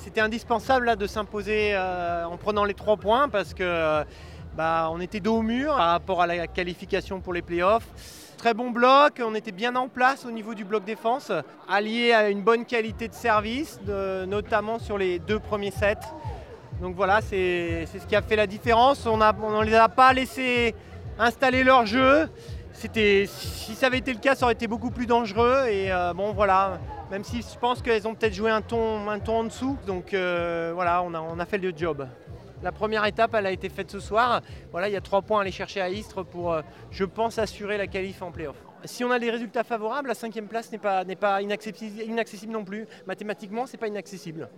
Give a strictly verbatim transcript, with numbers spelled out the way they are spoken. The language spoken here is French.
C'était indispensable là, de s'imposer euh, en prenant les trois points parce que euh, bah, on était dos au mur par rapport à la qualification pour les playoffs. Très bon bloc, on était bien en place au niveau du bloc défense, allié à une bonne qualité de service, de, notamment sur les deux premiers sets. Donc voilà, c'est, c'est ce qui a fait la différence. On ne les a pas laissés installer leur jeu. C'était, si ça avait été le cas, ça aurait été beaucoup plus dangereux. Et euh, bon, voilà, même si je pense qu'elles ont peut-être joué un ton, un ton en dessous. Donc euh, voilà, on a, on a fait le job. La première étape, elle a été faite ce soir. Voilà, il y a trois points à aller chercher à Istres pour, euh, je pense, assurer la qualif en play-off. Si on a des résultats favorables, la cinquième place n'est pas, n'est pas inaccessible, inaccessible non plus. Mathématiquement, ce n'est pas inaccessible.